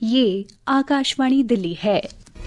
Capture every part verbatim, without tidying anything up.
ये आकाशवाणी दिल्ली है।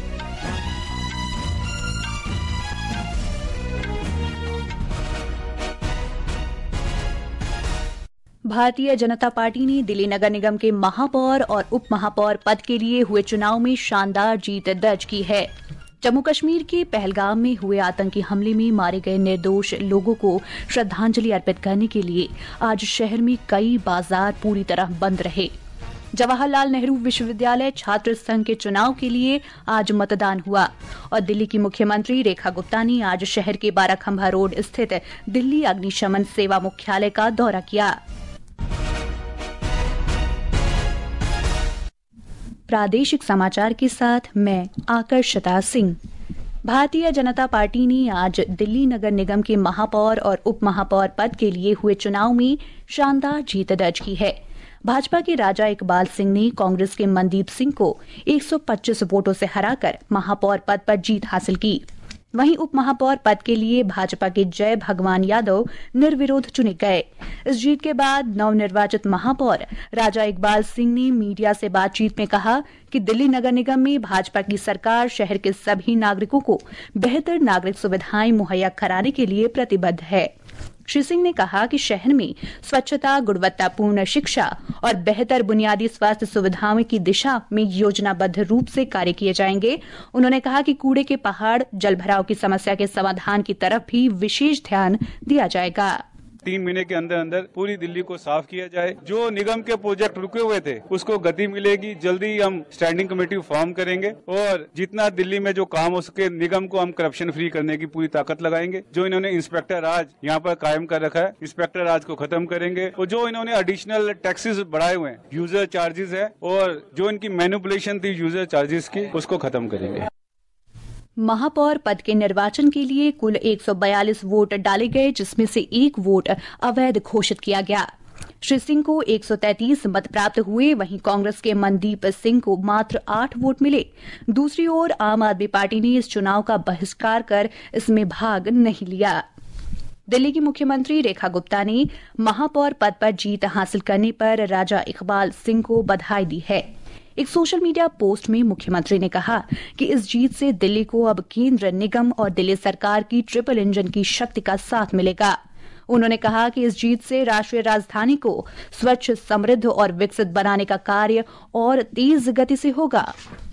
भारतीय जनता पार्टी ने दिल्ली नगर निगम के महापौर और उप महापौर पद के लिए हुए चुनाव में शानदार जीत दर्ज की है। जम्मू कश्मीर के पहलगाम में हुए आतंकी हमले में मारे गए निर्दोष लोगों को श्रद्धांजलि अर्पित करने के लिए आज शहर में कई बाजार पूरी तरह बंद रहे। जवाहरलाल नेहरू विश्वविद्यालय छात्र संघ के चुनाव के लिए आज मतदान हुआ और दिल्ली की मुख्यमंत्री रेखा गुप्ता ने आज शहर के बाराखंभा रोड स्थित दिल्ली अग्निशमन सेवा मुख्यालय का दौरा किया। प्रादेशिक समाचार के साथ मैं आकर्षता सिंह। भारतीय जनता पार्टी ने आज दिल्ली नगर निगम के महापौर और उप महापौर पद के लिए हुए चुनाव में शानदार जीत दर्ज की है। भाजपा के राजा इकबाल सिंह ने कांग्रेस के मनदीप सिंह को एक सौ पच्चीस वोटों से हराकर महापौर पद पर जीत हासिल की। वहीं उप महापौर पद के लिए भाजपा के जय भगवान यादव निर्विरोध चुने गए। इस जीत के बाद नवनिर्वाचित महापौर राजा इकबाल सिंह ने मीडिया से बातचीत में कहा कि दिल्ली नगर निगम में भाजपा की सरकार शहर के सभी नागरिकों को बेहतर नागरिक सुविधाएं मुहैया कराने के लिए प्रतिबद्ध है। श्री सिंह ने कहा कि शहर में स्वच्छता, गुणवत्तापूर्ण शिक्षा और बेहतर बुनियादी स्वास्थ्य सुविधाओं की दिशा में योजनाबद्ध रूप से कार्य किए जाएंगे। उन्होंने कहा कि कूड़े के पहाड़, जलभराव की समस्या के समाधान की तरफ भी विशेष ध्यान दिया जाएगा। तीन महीने के अंदर अंदर पूरी दिल्ली को साफ किया जाए। जो निगम के प्रोजेक्ट रुके हुए थे उसको गति मिलेगी। जल्दी हम स्टैंडिंग कमेटी फॉर्म करेंगे और जितना दिल्ली में जो काम हो सके निगम को हम करप्शन फ्री करने की पूरी ताकत लगाएंगे। जो इन्होंने इंस्पेक्टर राज यहाँ पर कायम कर रखा है, इंस्पेक्टर राज को खत्म करेंगे। और जो इन्होंने एडिशनल टैक्सेस बढ़ाए हुए हैं, यूजर चार्जेस है, और जो इनकी मैनिपुलेशन थी यूजर चार्जेस की, उसको खत्म करेंगे। महापौर पद के निर्वाचन के लिए कुल एक सौ बयालीस वोट डाले गए, जिसमें से एक वोट अवैध घोषित किया गया। श्री सिंह को एक सौ तैंतीस मत प्राप्त हुए। वहीं कांग्रेस के मनदीप सिंह को मात्र आठ वोट मिले। दूसरी ओर आम आदमी पार्टी ने इस चुनाव का बहिष्कार कर इसमें भाग नहीं लिया। दिल्ली की मुख्यमंत्री रेखा गुप्ता ने महापौर पद पर जीत हासिल करने पर राजा इकबाल सिंह को बधाई दी है। एक सोशल मीडिया पोस्ट में मुख्यमंत्री ने कहा कि इस जीत से दिल्ली को अब केंद्र, निगम और दिल्ली सरकार की ट्रिपल इंजन की शक्ति का साथ मिलेगा। उन्होंने कहा कि इस जीत से राष्ट्रीय राजधानी को स्वच्छ, समृद्ध और विकसित बनाने का कार्य और तेज गति से होगा।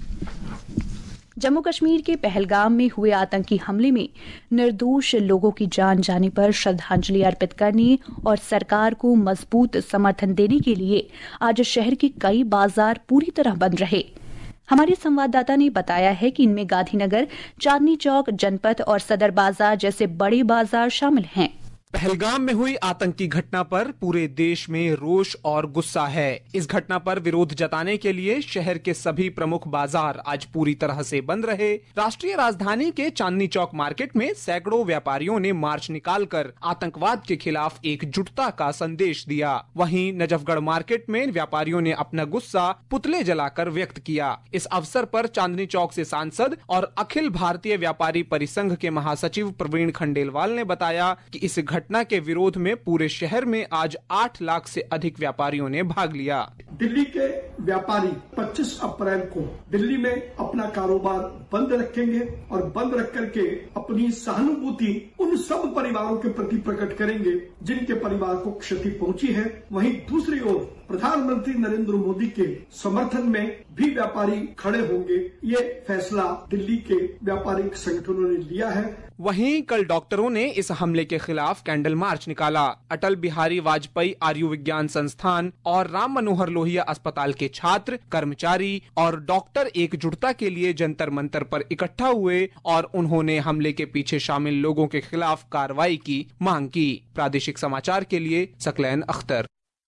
जम्मू कश्मीर के पहलगाम में हुए आतंकी हमले में निर्दोष लोगों की जान जाने पर श्रद्धांजलि अर्पित करने और सरकार को मजबूत समर्थन देने के लिए आज शहर के कई बाजार पूरी तरह बंद रहे। हमारे संवाददाता ने बताया है कि इनमें गांधीनगर, चांदनी चौक, जनपथ और सदर बाजार जैसे बड़े बाजार शामिल हैं। पहलगाम में हुई आतंकी घटना पर पूरे देश में रोष और गुस्सा है। इस घटना पर विरोध जताने के लिए शहर के सभी प्रमुख बाजार आज पूरी तरह से बंद रहे। राष्ट्रीय राजधानी के चांदनी चौक मार्केट में सैकड़ों व्यापारियों ने मार्च निकालकर आतंकवाद के खिलाफ एकजुटता का संदेश दिया। वहीं नजफगढ़ मार्केट में व्यापारियों ने अपना गुस्सा पुतले जलाकर व्यक्त किया। इस अवसर पर चांदनी चौक से सांसद और अखिल भारतीय व्यापारी परिसंघ के महासचिव प्रवीण खंडेलवाल ने बताया कि इस घटना के विरोध में पूरे शहर में आज आठ लाख से अधिक व्यापारियों ने भाग लिया। दिल्ली के व्यापारी पच्चीस अप्रैल को दिल्ली में अपना कारोबार बंद रखेंगे और बंद रख करके अपनी सहानुभूति उन सब परिवारों के प्रति प्रकट करेंगे जिनके परिवार को क्षति पहुंची है। वहीं दूसरी ओर प्रधानमंत्री नरेंद्र मोदी के समर्थन में भी व्यापारी खड़े होंगे। ये फैसला दिल्ली के व्यापारिक संगठनों ने लिया है। वहीं कल डॉक्टरों ने इस हमले के खिलाफ कैंडल मार्च निकाला। अटल बिहारी वाजपेयी आयुर्विज्ञान संस्थान और राम मनोहर लोहिया अस्पताल के छात्र, कर्मचारी और डॉक्टर एकजुटता के लिए जंतर मंतर पर इकट्ठा हुए और उन्होंने हमले के पीछे शामिल लोगों के खिलाफ कार्रवाई की मांग की। प्रादेशिक समाचार के लिए सकलैन अख्तर।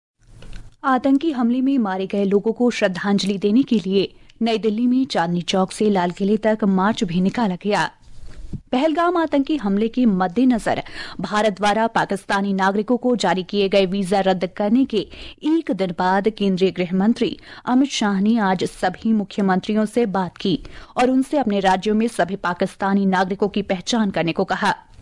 आतंकी हमले में मारे गए लोगों को श्रद्धांजलि देने के लिए नई दिल्ली में चांदनी चौक से लाल किले तक मार्च भी निकाला गया। पहलगाम आतंकी हमले के मद्देनजर भारत द्वारा पाकिस्तानी नागरिकों को जारी किए गए वीजा रद्द करने के एक दिन बाद केंद्रीय गृह मंत्री अमित शाह ने आज सभी मुख्यमंत्रियों से बात की और उनसे अपने राज्यों में सभी पाकिस्तानी नागरिकों की पहचान करने को कहा।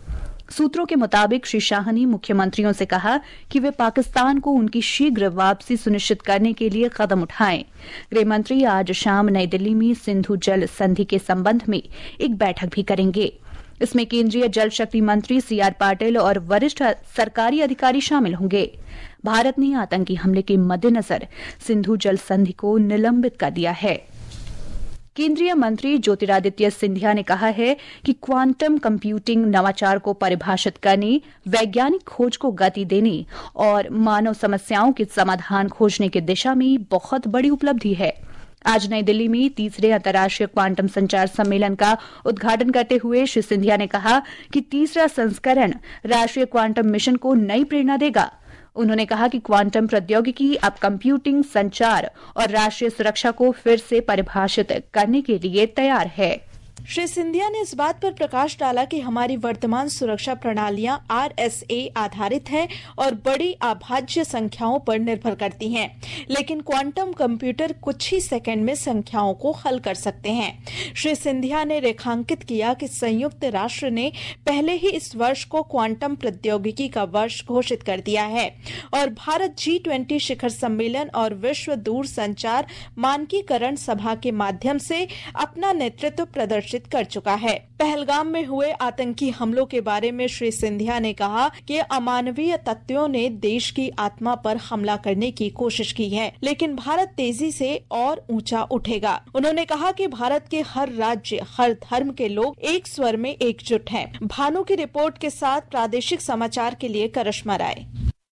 सूत्रों के मुताबिक श्री शाह ने मुख्यमंत्रियों से कहा कि वे पाकिस्तान को उनकी शीघ्र वापसी सुनिश्चित करने के लिए कदम उठाएं। गृह मंत्री आज शाम नई दिल्ली में सिंधु जल संधि के संबंध में एक बैठक भी करेंगे। इसमें केंद्रीय जल शक्ति मंत्री सी आर पाटिल और वरिष्ठ सरकारी अधिकारी शामिल होंगे। भारत ने आतंकी हमले के मद्देनजर सिंधु जल संधि को निलंबित कर दिया है। केंद्रीय मंत्री ज्योतिरादित्य सिंधिया ने कहा है कि क्वांटम कंप्यूटिंग नवाचार को परिभाषित करने, वैज्ञानिक खोज को गति देने और मानव समस्याओं के समाधान खोजने की दिशा में बहुत बड़ी उपलब्धि है। आज नई दिल्ली में तीसरे अंतर्राष्ट्रीय क्वांटम संचार सम्मेलन का उद्घाटन करते हुए श्री सिंधिया ने कहा कि तीसरा संस्करण राष्ट्रीय क्वांटम मिशन को नई प्रेरणा देगा। उन्होंने कहा कि क्वांटम प्रौद्योगिकी अब कंप्यूटिंग, संचार और राष्ट्रीय सुरक्षा को फिर से परिभाषित करने के लिए तैयार है। श्री सिंधिया ने इस बात पर प्रकाश डाला कि हमारी वर्तमान सुरक्षा प्रणालियां आर एस ए आधारित हैं और बड़ी अभाज्य संख्याओं पर निर्भर करती हैं, लेकिन क्वांटम कंप्यूटर कुछ ही सेकंड में संख्याओं को हल कर सकते हैं। श्री सिंधिया ने रेखांकित किया कि संयुक्त राष्ट्र ने पहले ही इस वर्ष को क्वांटम प्रौद्योगिकी का वर्ष घोषित कर दिया है और भारत जी ट्वेंटी शिखर सम्मेलन और विश्व दूर संचार मानकीकरण सभा के माध्यम से अपना नेतृत्व प्रदर्शित कर चुका है। पहलगाम में हुए आतंकी हमलों के बारे में श्री सिंधिया ने कहा कि अमानवीय तत्वों ने देश की आत्मा पर हमला करने की कोशिश की है, लेकिन भारत तेजी से और ऊंचा उठेगा। उन्होंने कहा कि भारत के हर राज्य, हर धर्म के लोग एक स्वर में एकजुट हैं। भानु की रिपोर्ट के साथ प्रादेशिक समाचार के लिए करिश्मा राय।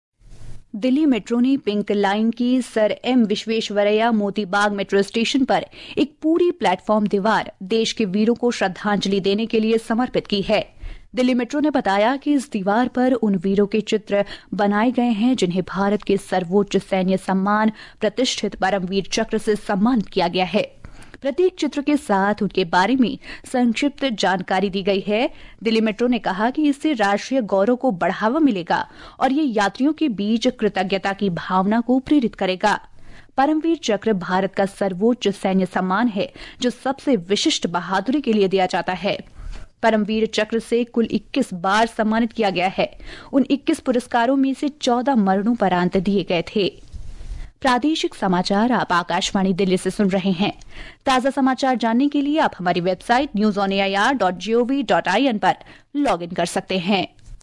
दिल्ली मेट्रो ने पिंक लाइन की sir M Visvesvaraya Moti Bagh metro station पर एक पूरी प्लेटफॉर्म दीवार देश के वीरों को श्रद्धांजलि देने के लिए समर्पित की है। दिल्ली मेट्रो ने बताया कि इस दीवार पर उन वीरों के चित्र बनाए गए हैं जिन्हें भारत के सर्वोच्च सैन्य सम्मान प्रतिष्ठित परमवीर चक्र से सम्मानित किया गया है। प्रत्येक चित्र के साथ उनके बारे में संक्षिप्त जानकारी दी गई है। दिल्ली मेट्रो ने कहा कि इससे राष्ट्रीय गौरव को बढ़ावा मिलेगा और ये यात्रियों के बीच कृतज्ञता की भावना को प्रेरित करेगा। परमवीर चक्र भारत का सर्वोच्च सैन्य सम्मान है जो सबसे विशिष्ट बहादुरी के लिए दिया जाता है। परमवीर चक्र से कुल इक्कीस बार सम्मानित किया गया है। उन इक्कीस पुरस्कारों में से चौदह मरणोपरांत दिए गए थे। प्रादेशिक समाचार आप आकाशवाणी दिल्ली से सुन रहे हैं। ताजा समाचार जानने के लिए आप हमारी website news on A I R dot G O V dot I N पर लॉग इन कर सकते हैं।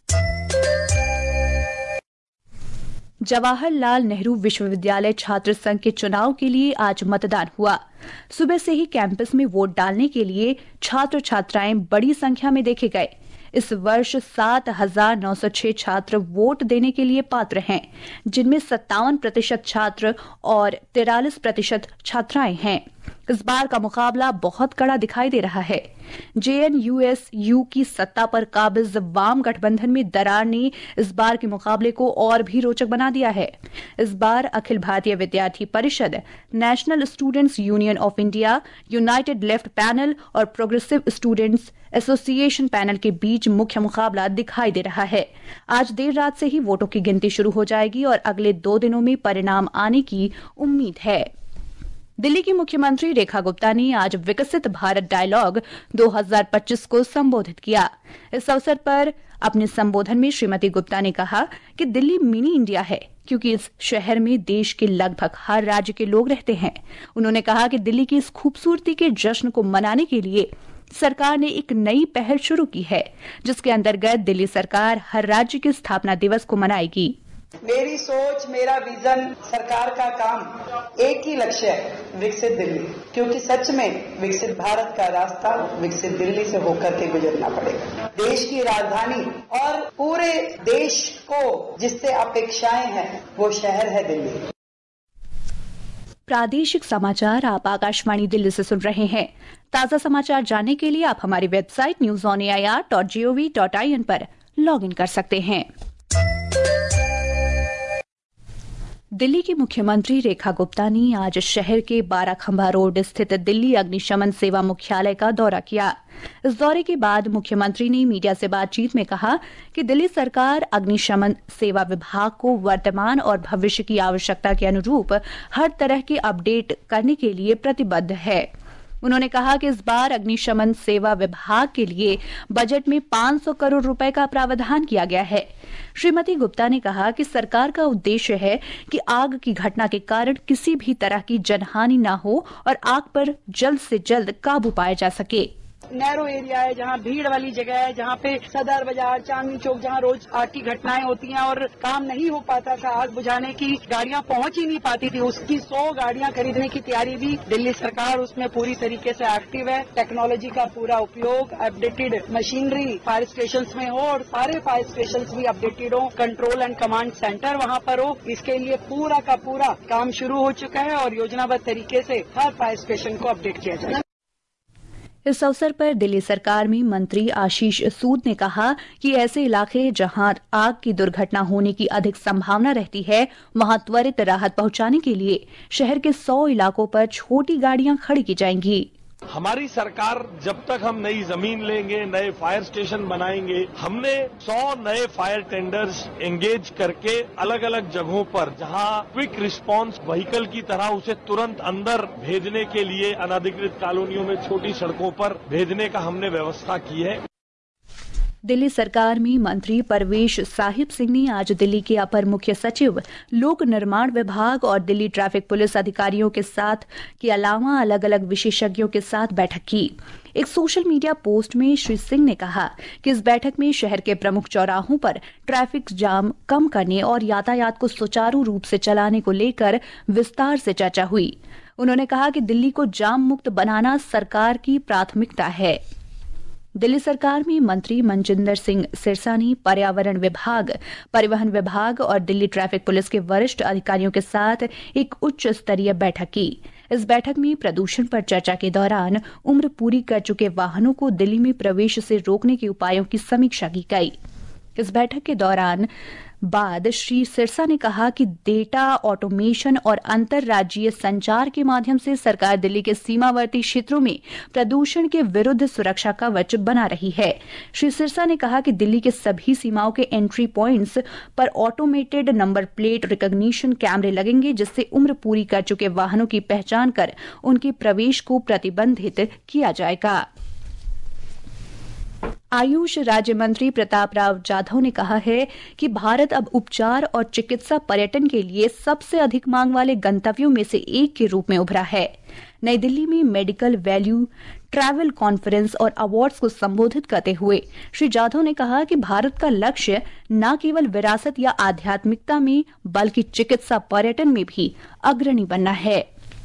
जवाहरलाल नेहरू विश्वविद्यालय छात्र संघ के चुनाव के लिए आज मतदान हुआ। सुबह से ही कैंपस में वोट डालने के लिए छात्र छात्राएं बड़ी संख्या में देखे गए। इस वर्ष सात हजार नौ सौ छह छात्र वोट देने के लिए पात्र हैं, जिनमें सत्तावन प्रतिशत छात्र और तिरालीस प्रतिशत छात्राएं हैं। इस बार का मुकाबला बहुत कड़ा दिखाई दे रहा है। J N U S U की सत्ता पर काबिज वाम गठबंधन में दरार ने इस बार के मुकाबले को और भी रोचक बना दिया है। इस बार अखिल Bharatiya Vidyarthi Parishad, National Students Union of India, United Left Panel और प्रोग्रेसिव स्टूडेंट्स एसोसिएशन पैनल के बीच मुख्य मुकाबला दिखाई दे रहा है। आज देर रात से ही वोटों की गिनती शुरू हो जाएगी और अगले दो दिनों में परिणाम आने की उम्मीद है। दिल्ली की मुख्यमंत्री रेखा गुप्ता ने आज विकसित भारत डायलॉग दो हज़ार पच्चीस को संबोधित किया। इस अवसर पर अपने संबोधन में श्रीमती गुप्ता ने कहा कि दिल्ली मिनी इंडिया है, क्योंकि इस शहर में देश के लगभग हर राज्य के लोग रहते हैं। उन्होंने कहा कि दिल्ली की इस खूबसूरती के जश्न को मनाने के लिए सरकार ने एक नई पहल शुरू की है, जिसके अंतर्गत दिल्ली सरकार हर राज्य के स्थापना दिवस को मनाएगी। मेरी सोच, मेरा विजन, सरकार का काम एक ही लक्ष्य है, विकसित दिल्ली। क्योंकि सच में विकसित भारत का रास्ता विकसित दिल्ली से होकर के गुजरना पड़ेगा। देश की राजधानी और पूरे देश को जिससे अपेक्षाएं हैं वो शहर है दिल्ली। प्रादेशिक समाचार आप आकाशवाणी दिल्ली से सुन रहे हैं। ताजा समाचार जानने के लिए आप हमारी website news on A I R dot G O V dot I N पर लॉग इन कर सकते हैं। दिल्ली की मुख्यमंत्री रेखा गुप्ता ने आज शहर के बाराखंबा रोड स्थित दिल्ली अग्निशमन सेवा मुख्यालय का दौरा किया। इस दौरे के बाद मुख्यमंत्री ने मीडिया से बातचीत में कहा कि दिल्ली सरकार अग्निशमन सेवा विभाग को वर्तमान और भविष्य की आवश्यकता के अनुरूप हर तरह के अपडेट करने के लिए प्रतिबद्ध है। उन्होंने कहा कि इस बार अग्निशमन सेवा विभाग के लिए बजट में पाँच सौ करोड़ रुपए का प्रावधान किया गया है। श्रीमती गुप्ता ने कहा कि सरकार का उद्देश्य है कि आग की घटना के कारण किसी भी तरह की जनहानि न हो और आग पर जल्द से जल्द काबू पाया जा सके। नैरो एरिया है, जहाँ भीड़ वाली जगह है, जहाँ पे सदर बाजार, चांदनी चौक, जहाँ रोज आग की घटनाएं होती हैं और काम नहीं हो पाता था, आग बुझाने की गाड़ियां पहुंच ही नहीं पाती थी, उसकी सौ गाड़ियां खरीदने की तैयारी भी दिल्ली सरकार उसमें पूरी तरीके से एक्टिव है। टेक्नोलॉजी का पूरा उपयोग, अपडेटेड मशीनरी फायर स्टेशन में हो और सारे फायर स्टेशन भी अपडेटेड हो, कंट्रोल एंड कमांड सेंटर वहाँ पर हो, इसके लिए पूरा का पूरा काम शुरू हो चुका है और योजनाबद्ध तरीके से हर फायर स्टेशन को अपडेट किया जाए। इस अवसर पर दिल्ली सरकार में मंत्री आशीष सूद ने कहा कि ऐसे इलाके जहां आग की दुर्घटना होने की अधिक संभावना रहती है, वहां त्वरित राहत पहुंचाने के लिए शहर के सौ इलाकों पर छोटी गाड़ियां खड़ी की जाएंगी। हमारी सरकार जब तक हम नई जमीन लेंगे, नए फायर स्टेशन बनाएंगे, हमने सौ नए फायर टेंडर्स एंगेज करके अलग अलग जगहों पर जहां क्विक रिस्पांस व्हीकल की तरह उसे तुरंत अंदर भेजने के लिए अनधिकृत कॉलोनियों में छोटी सड़कों पर भेजने का हमने व्यवस्था की है। दिल्ली सरकार में मंत्री परवेश साहिब सिंह ने आज दिल्ली के अपर मुख्य सचिव, लोक निर्माण विभाग और दिल्ली ट्रैफिक पुलिस अधिकारियों के साथ के अलावा अलग अलग विशेषज्ञों के साथ बैठक की। एक सोशल मीडिया पोस्ट में श्री सिंह ने कहा कि इस बैठक में शहर के प्रमुख चौराहों पर ट्रैफिक जाम कम करने और यातायात को सुचारू रूप से चलाने को लेकर विस्तार से चर्चा हुई। उन्होंने कहा कि दिल्ली को जाम मुक्त बनाना सरकार की प्राथमिकता है। दिल्ली सरकार में मंत्री मनजिंदर सिंह सिरसा ने पर्यावरण विभाग, परिवहन विभाग और दिल्ली ट्रैफिक पुलिस के वरिष्ठ अधिकारियों के साथ एक उच्च स्तरीय बैठक की। इस बैठक में प्रदूषण पर चर्चा के दौरान उम्र पूरी कर चुके वाहनों को दिल्ली में प्रवेश से रोकने के उपायों की समीक्षा की गई। इस बैठक के दौरान बाद श्री सिरसा ने कहा कि डेटा ऑटोमेशन और अंतर्राज्यीय संचार के माध्यम से सरकार दिल्ली के सीमावर्ती क्षेत्रों में प्रदूषण के विरुद्ध सुरक्षा कवच बना रही है। श्री सिरसा ने कहा कि दिल्ली के सभी सीमाओं के एंट्री पॉइंट्स पर ऑटोमेटेड नंबर प्लेट रिकॉग्निशन कैमरे लगेंगे, जिससे उम्र पूरी कर चुके वाहनों की पहचान कर उनके प्रवेश को प्रतिबंधित किया जाएगा। आयुष राज्य मंत्री प्रताप राव जाधव ने कहा है कि भारत अब उपचार और चिकित्सा पर्यटन के लिए सबसे अधिक मांग वाले गंतव्यों में से एक के रूप में उभरा है। नई दिल्ली में मेडिकल वैल्यू ट्रैवल कॉन्फ्रेंस और अवार्ड्स को संबोधित करते हुए श्री जाधव ने कहा कि भारत का लक्ष्य न केवल विरासत या आध्यात्मिकता में बल्कि चिकित्सा पर्यटन में भी अग्रणी बनना है।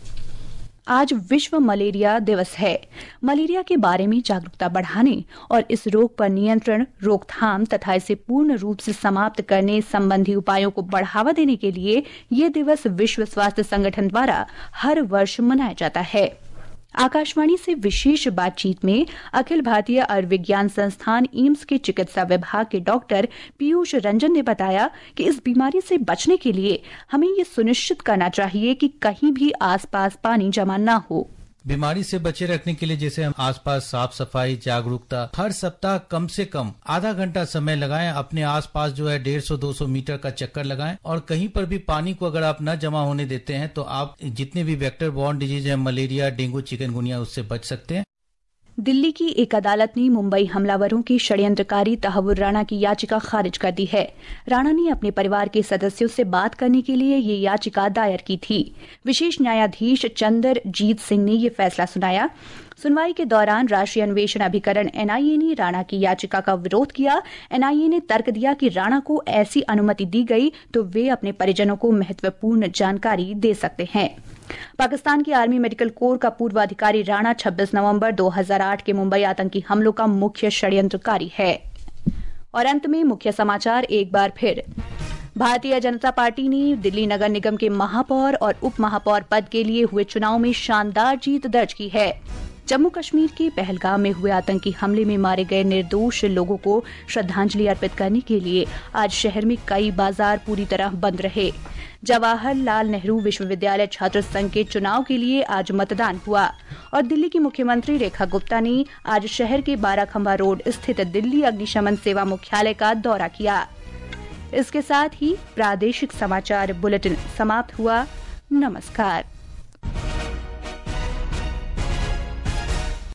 आज विश्व मलेरिया दिवस है। मलेरिया के बारे में जागरूकता बढ़ाने और इस रोग पर नियंत्रण, रोकथाम तथा इसे पूर्ण रूप से समाप्त करने संबंधी उपायों को बढ़ावा देने के लिए ये दिवस विश्व स्वास्थ्य संगठन द्वारा हर वर्ष मनाया जाता है। आकाशवाणी से विशेष बातचीत में अखिल भारतीय आयुर्विज्ञान संस्थान एम्स के चिकित्सा विभाग के डॉक्टर पीयूष रंजन ने बताया कि इस बीमारी से बचने के लिए हमें ये सुनिश्चित करना चाहिए कि कहीं भी आसपास पानी जमा न हो। बीमारी से बचे रखने के लिए जैसे हम आसपास साफ सफाई, जागरूकता, हर सप्ताह कम से कम आधा घंटा समय लगाएं, अपने आसपास जो है डेढ़ सौ दो सौ मीटर का चक्कर लगाएं और कहीं पर भी पानी को अगर आप न जमा होने देते हैं तो आप जितने भी वेक्टर बॉर्न डिजीज है, मलेरिया, डेंगू, चिकनगुनिया, उससे बच सकते हैं। दिल्ली की एक अदालत ने मुंबई हमलावरों के षड्यंत्रकारी तहव्वुर राणा की याचिका खारिज कर दी है। राणा ने अपने परिवार के सदस्यों से बात करने के लिए ये याचिका दायर की थी। विशेष न्यायाधीश चंद्रजीत सिंह ने ये फैसला सुनाया। सुनवाई के दौरान राष्ट्रीय अन्वेषण अभिकरण एनआईए ने राणा की याचिका का विरोध किया। एनआईए ने तर्क दिया कि राणा को ऐसी अनुमति दी गई तो वे अपने परिजनों को महत्वपूर्ण जानकारी दे सकते हैं। पाकिस्तान की आर्मी मेडिकल कोर का पूर्व अधिकारी राणा छब्बीस नवंबर दो हज़ार आठ के मुंबई आतंकी हमलों का मुख्य षड्यंत्रकारी है। और अंत में मुख्य समाचार एक बार फिर। भारतीय जनता पार्टी ने दिल्ली नगर निगम के महापौर और उप महापौर पद के लिए हुए चुनाव में शानदार जीत दर्ज की है। जम्मू कश्मीर के पहलगाम में हुए आतंकी हमले में मारे गए निर्दोष लोगों को श्रद्धांजलि अर्पित करने के लिए आज शहर में कई बाजार पूरी तरह बंद रहे। जवाहरलाल नेहरू विश्वविद्यालय छात्र संघ के चुनाव के लिए आज मतदान हुआ और दिल्ली की मुख्यमंत्री रेखा गुप्ता ने आज शहर के बाराखंबा रोड स्थित दिल्ली अग्निशमन सेवा मुख्यालय का दौरा किया। इसके साथ ही प्रादेशिक समाचार बुलेटिन समाप्त हुआ। नमस्कार।